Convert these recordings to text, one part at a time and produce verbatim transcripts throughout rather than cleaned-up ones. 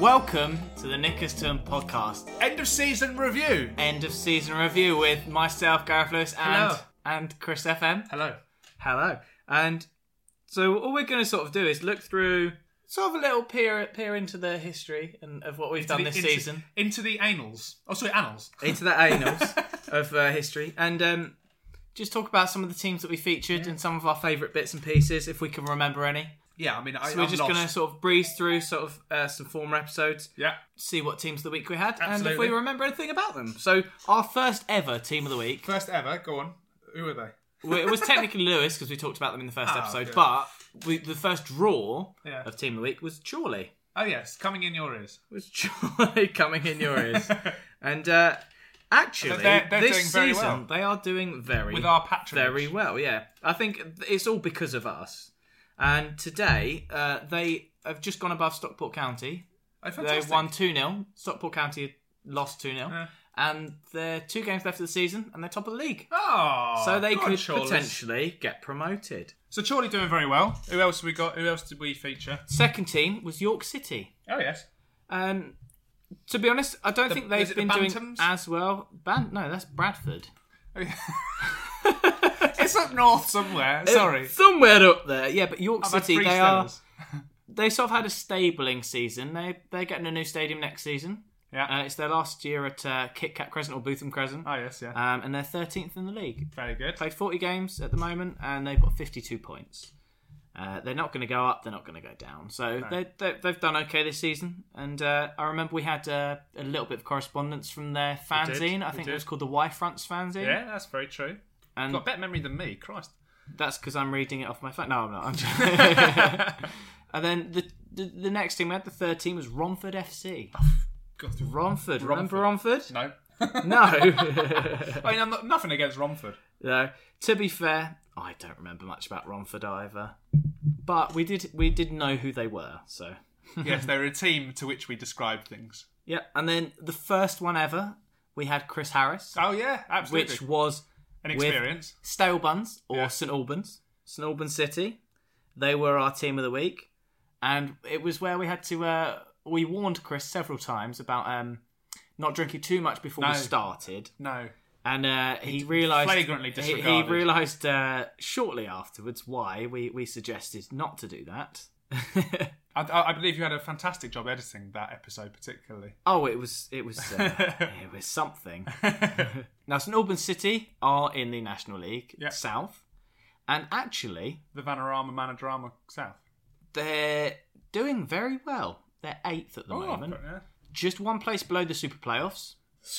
Welcome to the Nickerson podcast. End of season review. End of season review with myself, Gareth Lewis, and Hello. and Chris F M. Hello. Hello. And so all we're going to sort of do is look through sort of a little peer peer into the history and of what we've Into done the- this into- season, Into the annals. Oh, sorry, annals. into the annals of uh, history, and um, just talk about some of the teams that we featured and some of our favourite bits and pieces, if we can remember any. Yeah, I mean, I, So we're I'm just lost. going to sort of breeze through sort of uh, some former episodes, Yeah. see what teams of the week we had, and if Absolutely. we remember anything about them. So our first ever team of the week, First ever. Go on. Who are they? well, it was technically Lewis because we talked about them in the first Ah, episode, good. but we, the first draw Yeah. of team of the week was Chorley. Oh, yes. Coming in your ears. It was Chorley coming in your ears, and uh, actually, They're- they're this doing very season well. they are doing very With our patronage. very well. Yeah, I think it's all because of us. And today, uh, they have just gone above Stockport County. Oh, They fantastic. won two nil. Stockport County lost two nil. Yeah. And they're two games left of the season, and they're top of the league. Oh, so they God, could Chorleys. potentially get promoted. So Chorley doing very well. Who else have we got? Who else did we feature? Second team was York City. Oh, yes. Um, to be honest, I don't The- think is they've it the been doing Bantams? as well. Ban- no, that's Bradford. It's up north somewhere. Sorry. Somewhere up there. Yeah, but York I've had City, three they are... Stellas. They sort of had a stabling season. They, they're getting a new stadium next season. Yeah. Uh, it's their last year at uh, Kit Kat Crescent or Bootham Crescent. Oh, yes, yeah. Um, and they're thirteenth in the league. Very good. Played forty games at the moment, and they've got fifty-two points. Uh, they're not going to go up, they're not going to go down. So they, they, they've done okay this season. And uh, I remember we had uh, a little bit of correspondence from their fanzine. I we think did. it was called the Y Fronts fanzine. Yeah, that's very true. And Got better memory than me. Christ. that's because I'm reading it off my phone. No, I'm not. I'm just... And then the, the the next team we had, the third team, was Romford F C. God. Romford. Remember Romford? No. No. I mean, I'm not, nothing against Romford. No. To be fair, I don't remember much about Romford either. But we did we did know who they were, so... Yes, they're a team to which we describe things. Yeah, and then the first one ever, we had Chris Harris, Oh, yeah, absolutely. which was An with experience. Stale Buns, or Yeah. St Albans. St Albans City. They were our team of the week. And it was where we had to... Uh, we warned Chris several times about um, not drinking too much before No. we started. No. And uh, he realised... flagrantly he- He, disregarded. realised uh, shortly afterwards why we, we suggested not to do that. I, I believe you had a fantastic job editing that episode, particularly. Oh, it was it was uh, it was something. Now, St Albans City are in the National League Yeah. South, and actually The Vanarama Manadrama South. they're doing very well. They're eighth at the moment, yeah. just one place below the Super Playoffs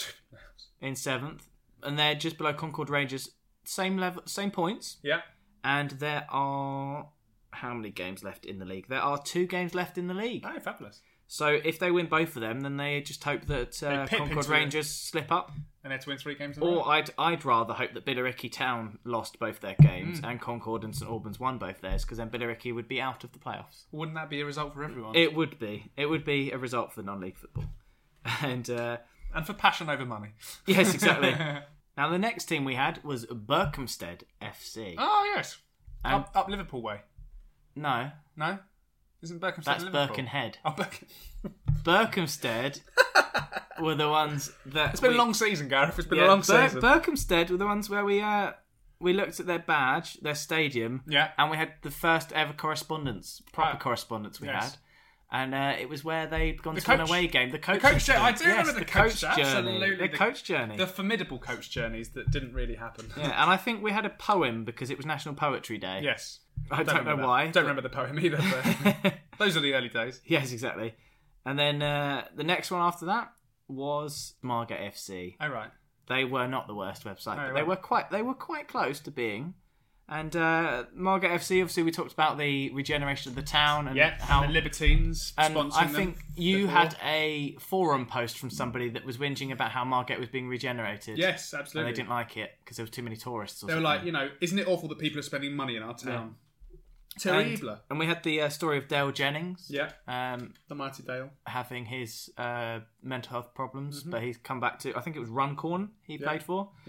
in seventh, and they're just below Concord Rangers, same level, same points, Yeah. and there are how many games left in the league? There are two games left in the league. Oh, fabulous. So if they win both of them, then they just hope that uh, They pip Concord into it. Rangers slip up. And they're to win three games in a row. Or I'd I'd rather hope that Billericay Town lost both their games Mm. and Concord and St Albans won both theirs, because then Billericay would be out of the playoffs. Wouldn't that be a result for everyone? It would be. It would be a result for non-league football. And uh, and for passion over money. yes, exactly. Now the next team we had was Berkhamsted F C. Oh, yes. And- Up, up Liverpool way. No, No? Isn't Berkhamsted that's Liverpool? Birkenhead. Oh, Birken... Berkhamsted were the ones that It's been we- a long season, Gareth. It's been Yeah, a long Bir- season. Berkhamsted were the ones where we uh, we looked at their badge, their stadium, Yeah. and we had the first ever correspondence, proper Ah, correspondence we yes. had. And uh, it was where they'd gone The to an coach- away game. The coach, coach journey. I do yes, remember the coach- journey. absolutely. The The- coach journey. The formidable coach journeys that didn't really happen. Yeah, and I think we had a poem because it was National Poetry Day. Yes. I don't, know remember that. why. Don't but- remember the poem either. But those are the early days. Yes, exactly. And then uh, the next one after that was Margate F C. Oh, right. They were not the worst website, Oh, but they right. were quite they were quite close to being. And uh, Margate F C, obviously, we talked about the regeneration of the town and Yeah, how. and the Libertines and sponsoring I them think you before. had a forum post from somebody that was whinging about how Margate was being regenerated. Yes, And absolutely. they didn't like it because there was too many tourists. Or They were something. like, you know, isn't it awful that people are spending money in our town? and, Terrible. and we had the uh, story of Dale Jennings. Yeah, Um, the mighty Dale. having his uh, mental health problems, but he's come back to. I think it was Runcorn he played for. Yeah.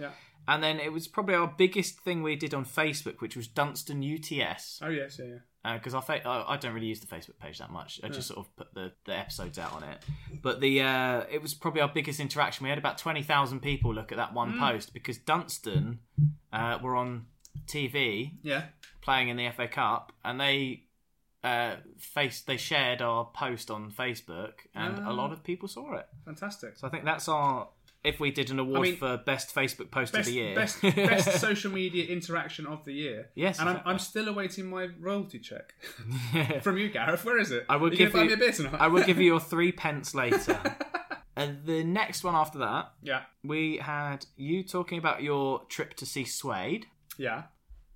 And then it was probably our biggest thing we did on Facebook, which was Dunstan U T S. Oh, yes, yeah, yeah. Because uh, fa- I don't really use the Facebook page that much. I yeah. just sort of put the, the episodes out on it. But the uh, it was probably our biggest interaction. We had about twenty thousand people look at that one mm. post because Dunstan uh, were on T V yeah. playing in the F A Cup, and they uh, faced, they shared our post on Facebook, and uh, a lot of people saw it. Fantastic. So I think that's our... If we did an award I mean, for best Facebook post best, of the year, best, best social media interaction of the year. Yes, and exactly. I'm, I'm still awaiting my royalty check from you, Gareth. Where is it? I will Are you give gonna you. Buy me a beer tonight? I will give you your three pence later. And the next one after that, yeah, we had you talking about your trip to see Suede. Yeah.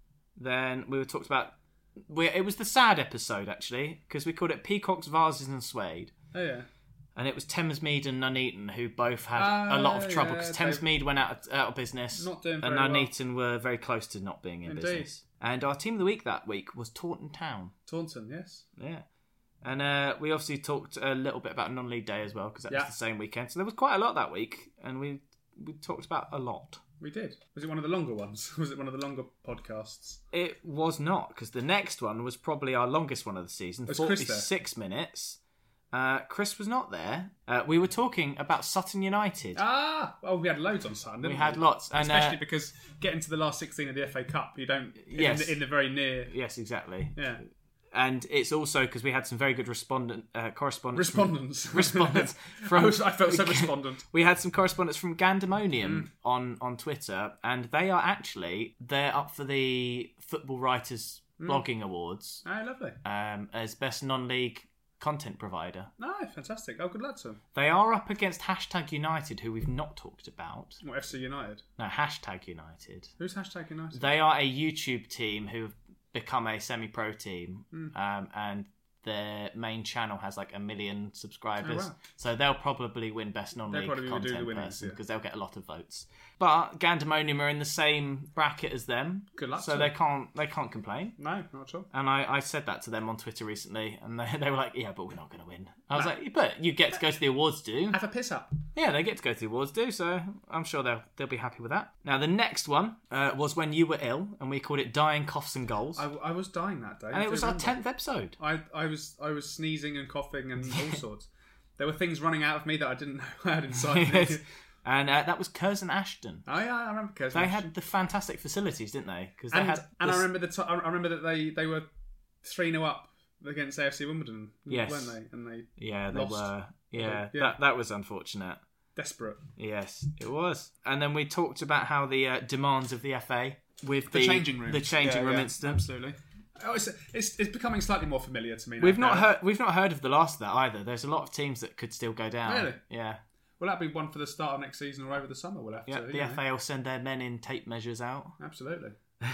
Then we were talked about. We, it was the sad episode actually because we called it Peacocks, Vases, and Suede. Oh yeah. And it was Thamesmead and Nuneaton who both had uh, a lot of trouble because yeah, Thamesmead went out of, out of business. Not doing and very Nuneaton well. were very close to not being in Indeed. business. And our team of the week that week was Taunton Town. Taunton, yes. Yeah. And uh, we obviously talked a little bit about non-league day as well because that yeah. was the same weekend. So there was quite a lot that week and we we talked about a lot. We did. Was it one of the longer ones? Was it one of the longer podcasts? It was not because the next one was probably our longest one of the season, was forty-six minutes. Uh, Chris was not there. Uh, we were talking about Sutton United. Ah, well, we had loads on Sutton, didn't we? We had lots, and, especially uh, because getting to the last sixteen of the F A Cup, you don't. Yes. In the, in the very near. Yes, exactly. Yeah. And it's also because we had some very good respondent uh, correspondence. Respondents. From, respondents from. I, was, I felt so respondent. We had some correspondence from Gandemonium mm. on on Twitter, and they are actually they're up for the Football Writers mm. Blogging Awards. Oh, lovely. Um, as best non-league content provider. No, fantastic. Oh, good luck to them. They are up against Hashtag United, who we've not talked about. What, F C United? No, Hashtag United. Who's Hashtag United? They are a YouTube team who have become a semi-pro team, mm. um, and their main channel has like a million subscribers. Oh, wow. So they'll probably win best non-league content the person because yeah. they'll get a lot of votes. But Gandemonium are in the same bracket as them. Good luck. So to they them. can't they can't complain. No, not at all. And I, I said that to them on Twitter recently, and they, they were like, "Yeah, but we're not going to win." I was no. like, "But you get to go to the awards, do? Have a piss up." Yeah, they get to go to the awards, do. So I'm sure they'll they'll be happy with that. Now the next one uh, was when you were ill, and we called it "Dying Coughs and Goals." I, I was dying that day, and it was our remember. tenth episode. I I was I was sneezing and coughing and all sorts. There were things running out of me that I didn't know I had inside yes. me. And uh, that was Curzon Ashton. Oh yeah, I remember Curzon. They Ashton. had the fantastic facilities, didn't they? Because they and, had. And this... I remember the t- I remember that they, they were three nil up against A F C Wimbledon, yes. weren't they? And they yeah they lost. were yeah, yeah that that was unfortunate. Desperate. Yes, it was. And then we talked about how the uh, demands of the F A with the, the changing room, the changing yeah, room yeah, incident. Absolutely. Oh, it's, it's it's becoming slightly more familiar to me now. We've not now. heard we've not heard of the last of that either. There's a lot of teams that could still go down. Really? Yeah. Well, that'll be one for the start of next season or over the summer. We'll have yeah, to. The F A know. will send their men in tape measures out. Absolutely.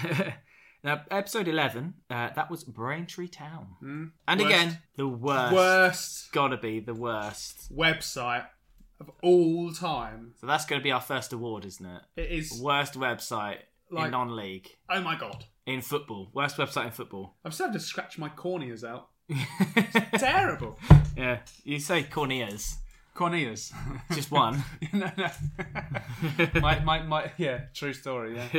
Now, episode eleven, uh, that was Braintree Town, mm. and worst. again, the worst. Worst. Gotta be the worst website of all time. So that's going to be our first award, isn't it? It is worst website like, in non-league. Oh my god! In football, worst website in football. I'm starting to scratch my corneas out. It's terrible. Yeah, you say corneas. Corneas. Just one. no, no. my, my, my, yeah, true story, yeah.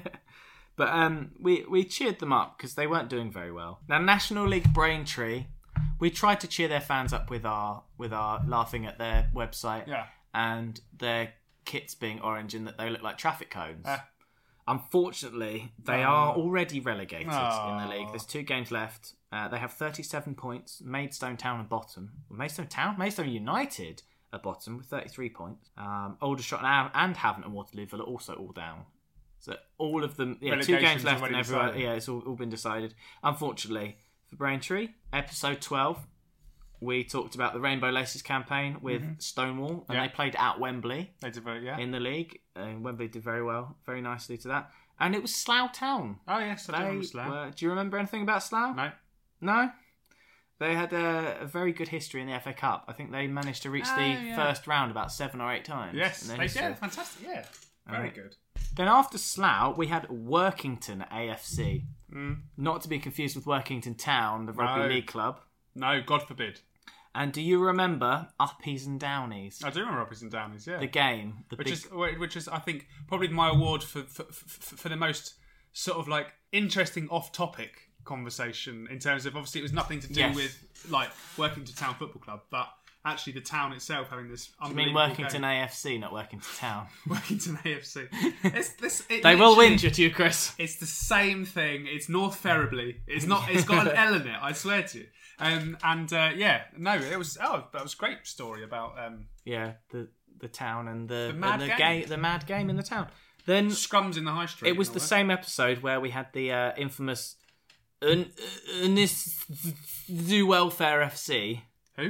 But um, we, we cheered them up because they weren't doing very well. Now, National League Braintree, we tried to cheer their fans up with our with our laughing at their website yeah. and their kits being orange and that they look like traffic cones. Uh, Unfortunately, they oh. are already relegated oh. in the league. There's two games left. Uh, they have thirty-seven points. Maidstone Town at bottom. Maidstone Town? Maidstone United at bottom with thirty-three points. Um, Aldershot and, and Havant and Waterloo Villa also all down. So all of them, yeah, two games left and everyone, decided. yeah, it's all, all been decided. Unfortunately for Braintree, episode twelve, we talked about the Rainbow Laces campaign with mm-hmm. Stonewall, and yeah. they played at Wembley. They did very, yeah. in the league, and Wembley did very well, very nicely to that. And it was Slough Town. Oh yes, I do remember Slough. Were, do you remember anything about Slough? No. No? They had a, a very good history in the F A Cup. I think they managed to reach oh, the yeah. first round about seven or eight times. Yes, they did. Yeah, fantastic. Yeah, very um, good. Then after Slough, we had Workington A F C. Mm. Not to be confused with Workington Town, the rugby no. league club. No, God forbid. And do you remember Uppies and Downies? I do remember Uppies and Downies, yeah. The game. The which big... is, which is, I think, probably my award for, for, for, for the most sort of like interesting off-topic conversation in terms of, obviously it was nothing to do Yes. with like working to Town Football Club, but actually the town itself having this I unbelievable mean working game. to an A F C, not working to Town. Working to an A F C. It's this, it They will literally- win you to you, Chris. It's the same thing. It's North Ferriby. It's not. It's got an L in it. I swear to you. Um, and uh, yeah, no, it was. Oh, that was a great story about um, Yeah, the the town and the, The mad and the game. ga- the mad game in the town. Then scrums in the high street. it was and the all that. same episode where we had the uh, infamous Un- Unis Zoo Welfare F C. Who?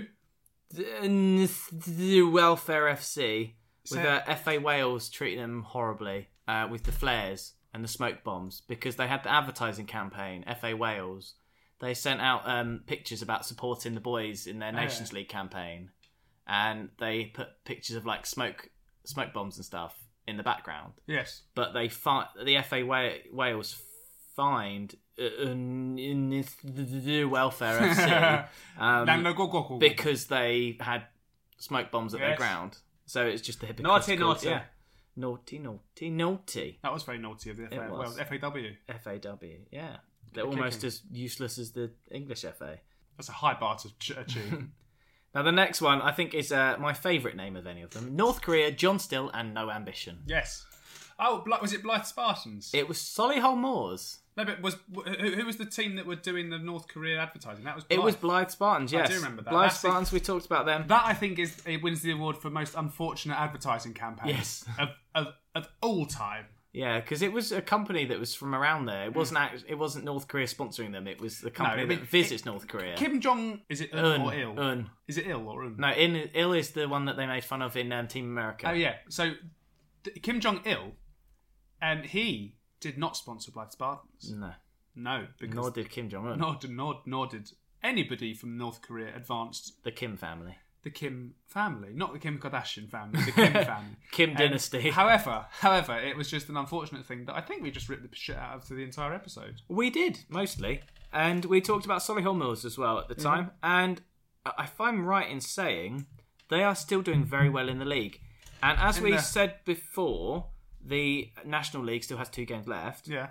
Unis Zoo Welfare F C with Say- uh, F A Wales treating them horribly uh, with the flares and the smoke bombs because they had the advertising campaign. F A Wales, they sent out um, pictures about supporting the boys in their Oh, yeah. Nations League campaign, and they put pictures of like smoke smoke bombs and stuff in the background. Yes. But they fi- the F A Wa- Wales fined uh, in the welfare F C um, No, no, go, go, go. because they had smoke bombs at their Yes. ground. So it's just the Naughty, hypocritical. naughty. Yeah. Naughty, naughty, naughty. That was very naughty of the F A. It was. Well, F A W. F A W. Yeah, they're Good almost kicking. as useless as the English F A. That's a high bar to ch- achieve. Now the next one I think is uh, my favourite name of any of them: North Korea, John Still, and No Ambition. Yes. Oh, Bly- was it Blythe Spartans? It was Solihull Moors. No, but was who, who was the team that were doing the North Korea advertising? That was It Blythe. was Blythe Spartans. Yes, do remember that. Blythe That's the- Spartans. We talked about them. That I think is it wins the award for most unfortunate advertising campaign. Yes. Of of, of all time. Yeah, because it was a company that was from around there. It wasn't. Act- it wasn't North Korea sponsoring them. It was the company I mean, that visits North Korea. Kim Jong is it Un, Un, or ill? Un. Is it ill or Un? No, in ill is the one that they made fun of in um, Team America. Oh yeah. So th- Kim Jong Il, and he did not sponsor Blythe Spartans. No, No, because nor did Kim Jong Un. nor, did- nor, nor did anybody from North Korea advance The Kim family, the Kim family, not the Kim Kardashian family, the Kim family. Kim Um, dynasty. However, however, it was just an unfortunate thing that I think we just ripped the shit out of for the entire episode. We did mostly, and we talked about Solihull Mills as well at the time. And if I'm right in saying, they are still doing very well in the league. And as In we the- said before, the National League still has two games left. Yeah.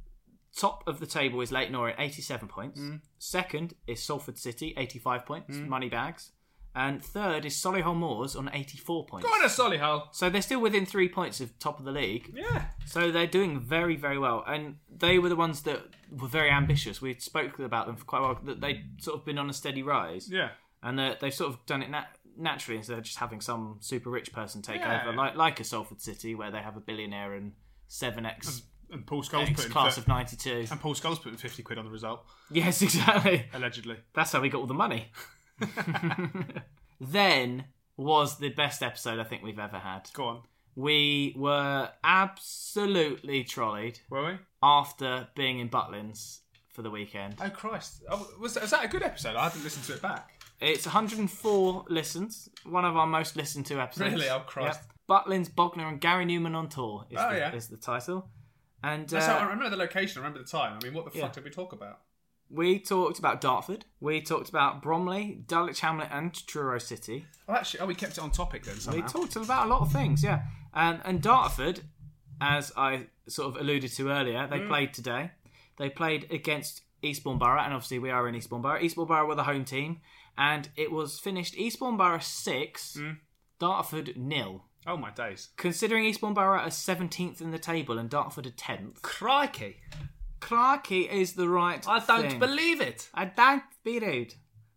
Top of the table is Leyton Orient, eighty-seven points. Mm. Second is Salford City, eighty-five points, money bags. And third is Solihull Moors on eighty-four points. Go on a Solihull. So they're still within three points of top of the league. Yeah. So they're doing very, very well. And they were the ones that were very ambitious. We spoke about them for quite a while, that they'd sort of been on a steady rise. Yeah. And uh, they've sort of done it nat- naturally instead of just having some super rich person take Yeah. over, like like a Salford City, where they have a billionaire and seven X And Paul Scholes X put in class fi- of ninety-two. and Paul Scholes put in fifty quid on the result, Yes, exactly. allegedly. That's how we got all the money. Then was the best episode I think we've ever had. Go on. We were absolutely trolleyed Were we? after being in Butlins for the weekend. Oh Christ! Oh, was, was that a good episode? I hadn't listened to it back. It's one hundred four listens, one of our most listened to episodes. Really? Oh, Christ. Yep. Butlins, Bogner and Gary Newman on tour is, Oh, the, yeah. is the title. And That's how- I uh, remember the location. I remember the time. I mean, what the Yeah. fuck did we talk about? we talked about Dartford, we talked about Bromley, Dulwich Hamlet and Truro City. Oh, actually, oh, we kept it on topic then somehow. We talked about a lot of things, yeah. And, and Dartford, as I sort of alluded to earlier, they Mm. played today. They played against Eastbourne Borough, and obviously we are in Eastbourne Borough. Eastbourne Borough were the home team, and it was finished Eastbourne Borough six, Mm. Dartford nil. Oh my days! Considering Eastbourne Borough are seventeenth in the table and Dartford are tenth, Crikey! Clarkey is the right I don't thing. believe it. I don't be rude.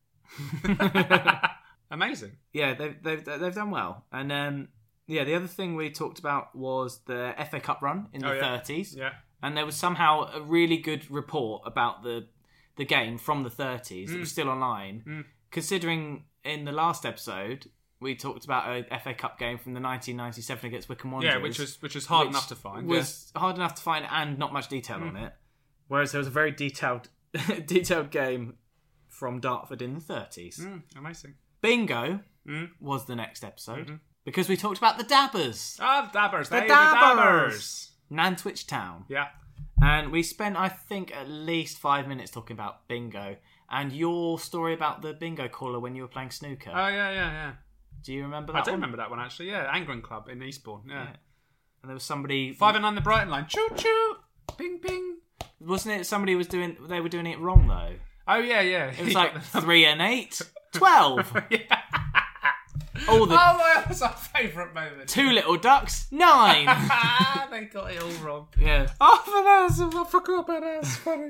Amazing. Yeah, they've, they've, they've done well. And um, yeah, the other thing we talked about was the F A Cup run in the Oh, yeah. thirties. Yeah. And there was somehow a really good report about the the game from the thirties that was still online. Mm. Considering in the last episode, we talked about a F A Cup game from the nineteen ninety-seven against Wycombe Wanderers. Yeah, which was which was hard which enough to find. Was hard enough to find and not much detail on it. Whereas there was a very detailed detailed game from Dartford in the thirties. yeah. Mm, amazing. Bingo Mm. was the next episode Mm-hmm. because we talked about the Dabbers. Ah, the Dabbers. The they- Dabbers! Nantwich Town. Yeah. And we spent, I think, at least five minutes talking about Bingo. and your story about the bingo caller when you were playing snooker. Oh yeah, yeah, yeah. Do you remember that I do one? remember that one actually. Yeah, Angren Club in Eastbourne. Yeah. Yeah. And there was somebody Five and nine the Brighton line. Choo choo. Ping ping. Wasn't it? Somebody was doing. They were doing it wrong though. Oh yeah, yeah. It was like three and eight, twelve. yeah. All the Oh, that was our favourite moment. two little ducks, nine. They got it all wrong. Yeah. Oh, for that, I forgot about that. It's funny.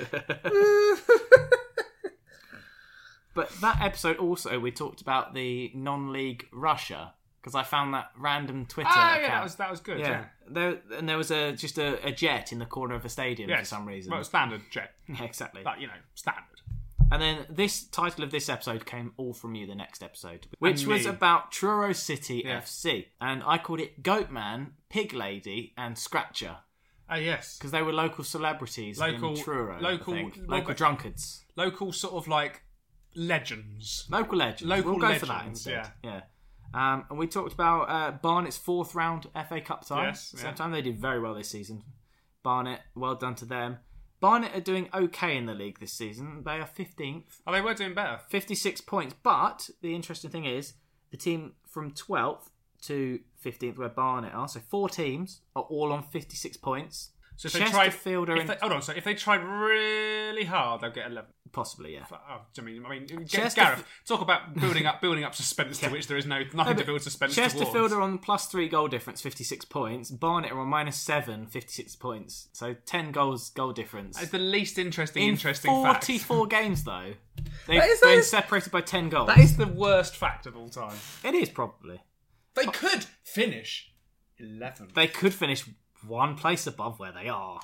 But that episode also, we talked about the non-league Russia because I found that random Twitter Ah, account. yeah, that was that was good. Yeah, Yeah, there and there was a just a, a jet in the corner of a stadium yes. for some reason. Well, standard jet, Yeah, exactly. but you know, standard. And then this title of this episode came all from you. The next episode, which And was me. about Truro City Yeah. F C, and I called it Goatman, Pig Lady, and Scratcher Oh yes, because they were local celebrities Local- in Truro. local- I think. well, local but- drunkards, local sort of like legends. local legends. Local we'll go for that legends, instead. Yeah. Um, and we talked about uh, Barnet's fourth round F A Cup tie. Yes, Same yeah. time they did very well this season. Barnet, well done to them. Barnet are doing okay in the league this season. They are fifteenth, Oh, they were doing better. fifty-six points. But the interesting thing is the team from twelfth to fifteenth, where Barnet are, so four teams are all on fifty-six points. So if they tried, Chesterfield are if in, they, hold on. So if they tried really hard, they'll get eleven. possibly, yeah. Oh, I mean, I mean, Chesterf- Gareth, talk about building up, building up suspense Yeah. to which there is no nothing No, to but build suspense Chesterfield towards. are on plus three goal difference, fifty-six points. Barnet are on minus seven, fifty-six points. So ten goals goal difference. It's the least interesting, In interesting fact. forty-four games, though, they've That is- that been is- separated by ten goals. That is the worst fact of all time. It is probably. They could finish eleven. They could finish one place above where they are.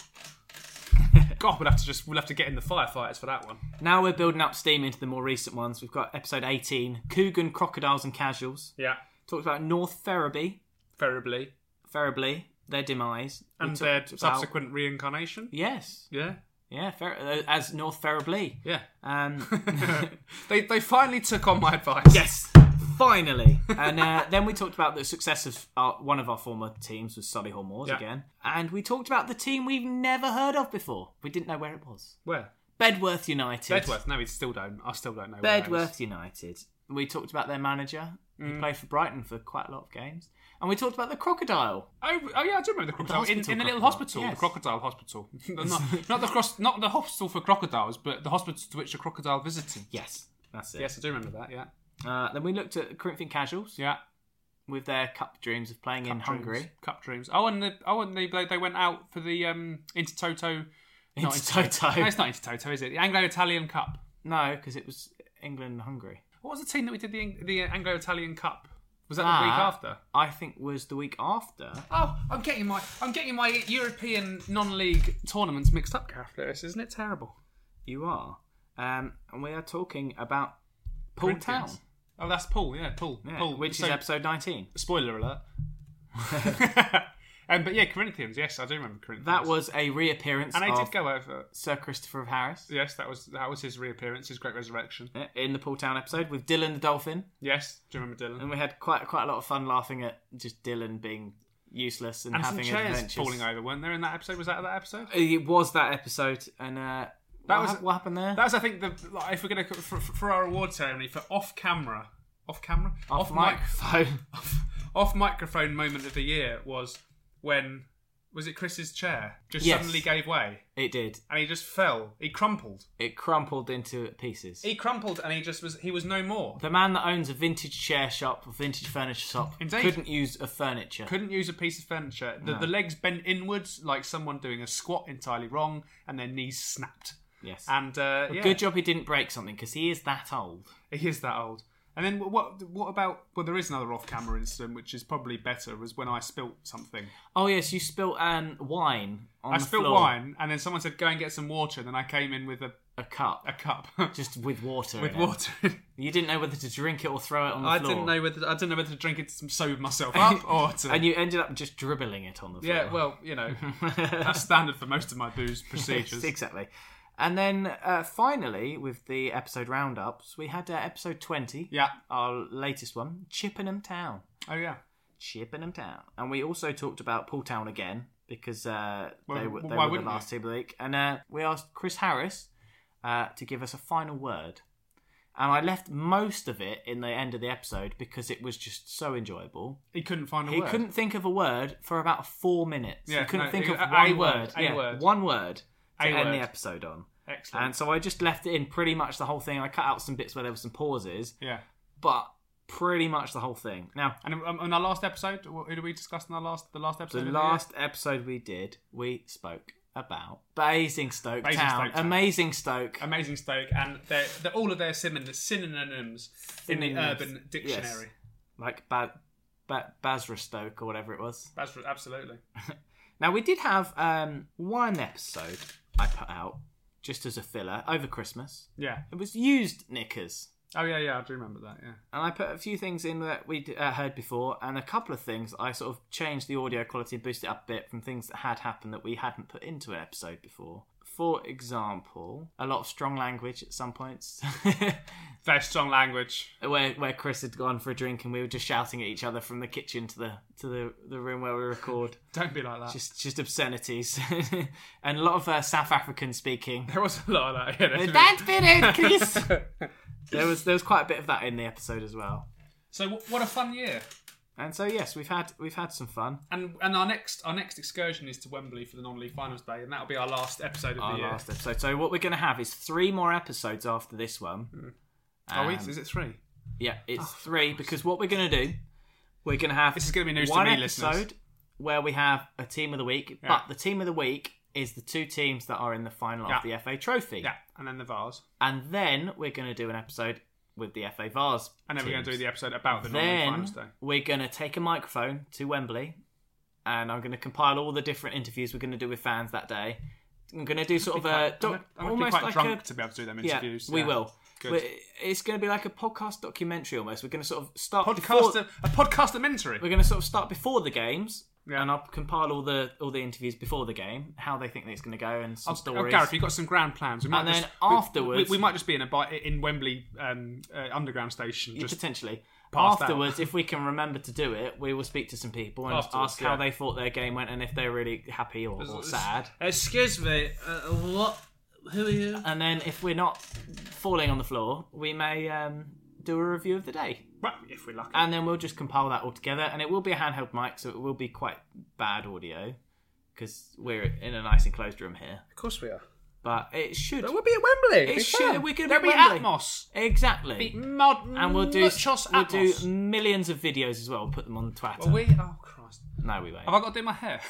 God, we'll have to just we'll have to get in the firefighters for that one. Now we're building up steam into the more recent ones. We've got episode eighteen, Coogan, Crocodiles and Casuals. Yeah, Talked about North Ferriby, Ferribly, Ferriby, their demise. We and talked their about- subsequent reincarnation. Yes. Yeah, Yeah, Fer- uh, as North Ferriby. yeah. Um, they they finally took on my advice. yes, finally. And uh, then we talked about the success of our, one of our former teams was Solihull Moors Yeah. again. And we talked about the team we've never heard of before. We didn't know where it was. Where? Bedworth United. Bedworth. No, we still don't. I still don't know. where that is. Bedworth United. We talked about their manager. He Mm. played for Brighton for quite a lot of games. And we talked about the Crocodile. Oh, oh yeah, I do remember the crocodile in, hospital in the little crocodile. hospital, Yes. the crocodile hospital. not, not the cross, not the hospital for crocodiles, but the hospital to which the crocodile visited. Yes, that's it. Yes, I do remember that. Yeah, Uh, then we looked at Corinthian Casuals yeah. with their cup dreams of playing in Cup Hungary. dreams. Cup dreams. Oh, and the, oh, and they they they went out for the um Intertoto. not Intertoto. No, it's not Intertoto, is it? The Anglo-Italian Cup. No, because it was England and Hungary. What was the team that we did the the Anglo-Italian Cup? Was that Ah. the week after? I think was the week after. Oh, I'm getting my I'm getting my European non-league tournaments mixed up, Gareth Lewis. Isn't it terrible? You are. Um, and we are talking about Poole Town. Corinthians. Oh, that's Paul. Yeah, Paul. Yeah, Paul. which So- is episode nineteen. Spoiler alert. um, but yeah, Corinthians. Yes, I do remember Corinthians. That was a reappearance and I of did go over. Sir Christopher Harris Yes, that was that was his reappearance, his great resurrection. yeah, in the Poole Town episode with Dylan the Dolphin. Yes, do you remember Dylan? And we had quite quite a lot of fun laughing at just Dylan being useless and, And some having chairs adventures. falling over, weren't there in that episode? Was that that episode? It was that episode, and uh, That what, was- hap- what happened there? That was, I think, the like, if we're gonna for, for our award ceremony for off camera, off camera, off, mic- microphone. off, off microphone moment of the year was when was it Chris's chair just Yes. suddenly gave way It did. and he just fell. He crumpled. It crumpled into pieces. He crumpled and he just was. He was no more. The man that owns a vintage chair shop, a vintage furniture shop, Indeed. couldn't use a furniture. Couldn't use a piece of furniture. The, No. the legs bent inwards like someone doing a squat entirely wrong, and their knees snapped. Yes. And uh, yeah, Good job he didn't break something because he is that old. he is that old. And then what? What about? Well, there is another off-camera incident which is probably better. Was when I spilt something. Oh yes, you spilt um, wine on I the spilt floor. wine, and then someone said, "Go and get some water." And then I came in with a, A cup, a cup just with water. with in it. water. You didn't know whether to drink it or throw it on the I floor. didn't know whether I didn't know whether to drink it to sober myself up or to. And you ended up just dribbling it on the floor. Yeah, well, you know, that's standard for most of my booze procedures. exactly. And then uh, finally, with the episode roundups, we had uh, episode twenty. Yeah. Our latest one, Chippenham Town. Oh yeah. Chippenham Town. And we also talked about Poole Town again because uh, Well, they were, they why were the wouldn't last we? team of the week. And uh, we asked Chris Harris uh, to give us a final word. And I left most of it in the end of the episode because it was just so enjoyable. He couldn't find a he word. He couldn't think of a word for about four minutes. Yeah, he couldn't no, think he, of a, one a word. word. A yeah, word. One word to a end word. the episode on. Excellent. And so I just left it in pretty much the whole thing. I cut out some bits where there were some pauses. Yeah. But pretty much the whole thing. Now, and um, in our last episode, who did we discuss in our last the last episode? The of last the episode we did, we spoke about Basingstoke, Basingstoke Town. Town. Amazing Stoke. Amazing Stoke, and they're, they're, all of their synonyms, synonyms in the Synonyms. Urban Dictionary. Yes. Like ba- ba- Basingstoke or whatever it was. That's absolutely. Now, we did have um, one episode I put out just as a filler over Christmas. Yeah. It was used knickers. Oh, yeah, yeah, I do remember that, yeah. And I put a few things in that we'd uh, heard before, and a couple of things I sort of changed the audio quality and boosted it up a bit from things that had happened that we hadn't put into an episode before. For example, a lot of strong language at some points. Very strong language. Where where Chris had gone for a drink and we were just shouting at each other from the kitchen to the to the, the room where we record. Don't be like that. Just just obscenities. And a lot of uh, South African speaking. There was a lot of that. Yeah, Don't be rude, Chris. There was there was quite a bit of that in the episode as well. So what a fun year! And so yes, we've had we've had some fun. And and our next our next excursion is to Wembley for the non-league finals day, and that'll be our last episode of Our the year. last episode. So what we're going to have is three more episodes after this one. Mm. Um, oh, is it three? Yeah, it's Oh, three because what we're going to do, we're going to have This is going to be news to one me, episode listeners. where we have a team of the week, Yeah. but the team of the week is the two teams that are in the final Yeah. of the F A Trophy. Yeah, and then the Vars, And then we're going to do an episode with the F A Vars. and then we're going to do teams. the episode about the non-league Then finals day. we're going to take a microphone to Wembley, and I'm going to compile all the different interviews we're going to do with fans that day. I'm going to do sort of a I'm do- gonna, I'm gonna almost be quite like drunk a to be able to do them yeah, interviews. we will. Good. We're- It's going to be like a podcast documentary almost. We're going to sort of start Podcast, before, a podcastamentary. we're going to sort of start before the games. Yeah. And I'll compile all the all the interviews before the game, how they think it's going to go, and some Oh, stories. Gareth, you've got some grand plans. We might And then just, we- afterwards- we, we might just be in a bi- in Wembley um, uh, underground station. Yeah, Just potentially. passed out. Afterwards, if we can remember to do it, we will speak to some people and Afterwards, ask how yeah. they thought their game went and if they're really happy or, or sad. Excuse me, uh, what? Who are you? And then if we're not falling on the floor, we may um, do a review of the day. well, if we're lucky. And then we'll just compile that all together. And it will be a handheld mic, so it will be quite bad audio because we're in a nice enclosed room here. Of course we are. But it should. We'll be at Wembley. It should. We could There'll be be Wembley. Atmos. Exactly. Be mod- And we'll do muchos we'll do Atmos. millions of videos as well. We'll put them on Twitter. Well, we. Oh Christ. No, we won't. Have I got to do my hair?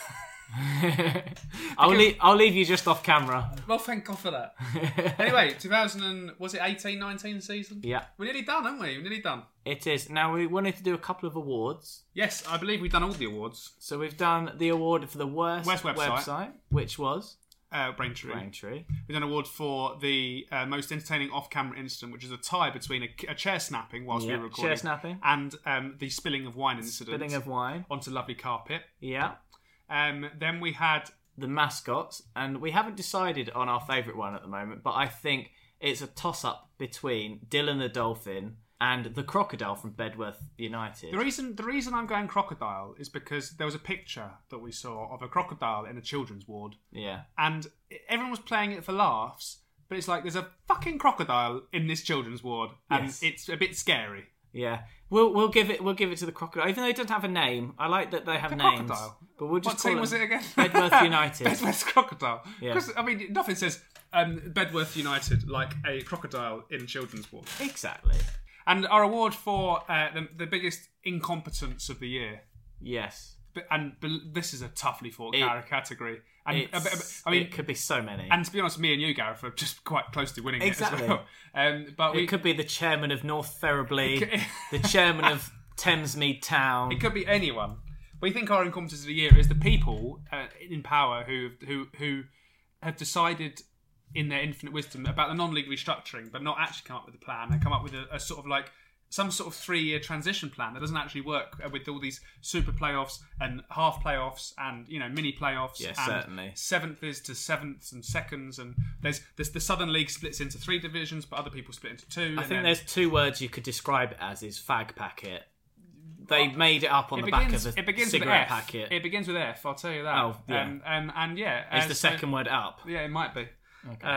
I'll leave. I'll leave you just off camera. Well, thank God for that. Anyway, two thousand and was it eighteen nineteen season? Yeah, We're nearly done, aren't we? We're nearly done. it is. Now we wanted to do a couple of awards. Yes, I believe we've done all the awards. So we've done the award for the worst, Worst website. which was Uh, Braintree. Braintree. We've done an award for the uh, most entertaining off-camera incident, which is a tie between a, a chair snapping whilst we Yeah, were recording, chair snapping. and um, the spilling of wine incident Spilling of wine. onto lovely carpet. Yeah. Um, then we had The mascots, and we haven't decided on our favourite one at the moment, but I think it's a toss-up between Dylan the Dolphin and the crocodile from Bedworth United. the reason. The reason I'm going crocodile is because there was a picture that we saw of a crocodile in a children's ward, Yeah. and everyone was playing it for laughs. But it's like there's a fucking crocodile in this children's ward, and Yes. it's a bit scary. Yeah, we'll we'll give it we'll give it to the crocodile, even though it doesn't have a name. I like that they have The names, crocodile. but we'll just What call team them was it again? Bedworth United. Bedworth Crocodile. Yeah. Because I mean, nothing says um, Bedworth United like a crocodile in children's ward. Exactly. And our award for uh, the, the biggest incompetence of the year. Yes. But, and but this is a toughly fought It- car- category. And It's, uh, but- I mean, it could be so many. and to be honest, me and you, Gareth, are just quite close to winning Exactly. it as well. Um, but we it could be the chairman of North Ferribley, the chairman of Thamesmead Town. It could be anyone. We think our incompetence of the year is the people uh, in power who who who have decided in their infinite wisdom about the non-league restructuring, but not actually come up with a plan and come up with a, a sort of like some sort of three-year transition plan that doesn't actually work with all these super playoffs and half playoffs and you know mini playoffs. Yes, and certainly. Seventh is to sevenths and seconds, and there's, there's the Southern League splits into three divisions, but other people split into two. I and think then- there's two words you could describe it as: is fag packet. They made it up on It the begins, back of a it begins cigarette with F. packet. It begins with F. I'll tell you that. Oh, yeah. Um, um, and yeah, Is uh, the so- second word up? Yeah, it might be. Okay. Um,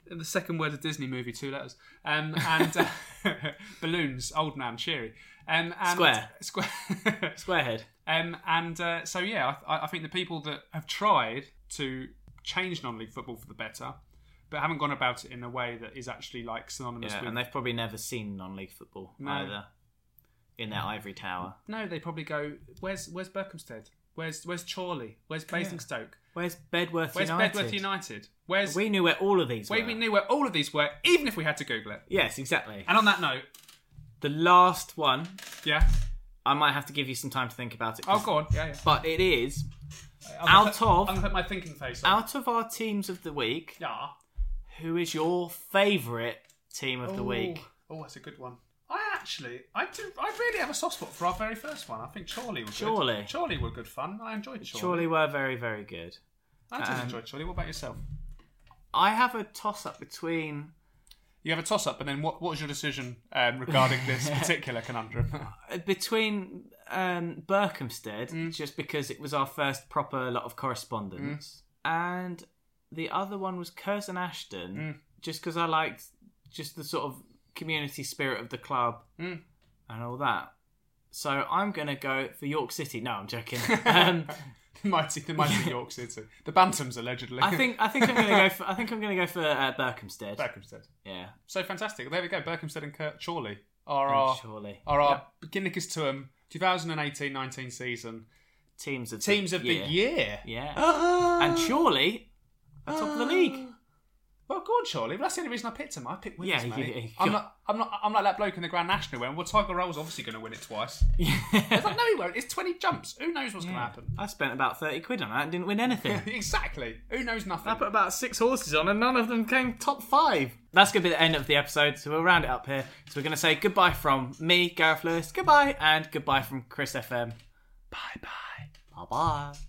The second word of Disney movie, two letters. Um, and uh, balloons, old man, cheery. Um, and Square. Square. Squarehead. Um, and uh, so, yeah, I, I think the people that have tried to change non-league football for the better, but haven't gone about it in a way that is actually like synonymous Yeah, with... and they've probably never seen non-league football No. either in their ivory tower. No, they probably go, where's where's Berkhamsted? Where's where's Chorley? Where's Basingstoke? Where's Bedworth Where's United? Bedworth United? Where's... We knew where all of these we, were. we knew where all of these were, even if we had to Google it. Yes, exactly. And on that note... The last one, Yeah. I might have to give you some time to think about it. 'cause- Oh, go on. Yeah, yeah. But it is, I'm gonna out put, of... I'm going to put my thinking face on. Out of our teams of the week, Yeah. who is your favourite team of the Ooh. week? Oh, that's a good one. I actually, I do, I really have a soft spot for our very first one. I think Chorley was Chorley. good. Chorley were good fun. I enjoyed Chorley. Chorley were very, very good. I did Um, enjoy Chorley. What about yourself? I have a toss-up between... You have a toss-up, and then what, what was your decision um, regarding this particular conundrum? Between um, Berkhamsted, Mm. just because it was our first proper lot of correspondence, Mm. and the other one was Curzon Ashton, Mm. just because I liked just the sort of community spirit of the club Mm. and all that. So I'm going to go for York City. No, I'm joking. Um, mighty, the mighty York City, the Bantams allegedly. I think I think I'm going to go for I think I'm going to go for uh, Berkhamsted. Berkhamsted. Yeah, So fantastic. There we go. Berkhamsted and Kurt Chorley are Oh, our surely are our Guinness to them twenty eighteen nineteen season teams of teams the of the year. year. Yeah, and surely at top of the league. Well, go on, Chorley. But that's the only reason I picked him. I picked winners, Yeah, mate. you- you- I'm not. I'm not. I'm like that bloke in the Grand National when well, Tiger Roll's obviously going to win it twice. It's like, no, he won't. It's twenty jumps. Who knows what's going to happen? I spent about thirty quid on that and didn't win anything. Exactly. Who knows nothing? I put about six horses on and none of them came top five. That's going to be the end of the episode, so we'll round it up here. So we're going to say goodbye from me, Gareth Lewis, goodbye, and goodbye from Chris F M. Bye-bye. Bye-bye.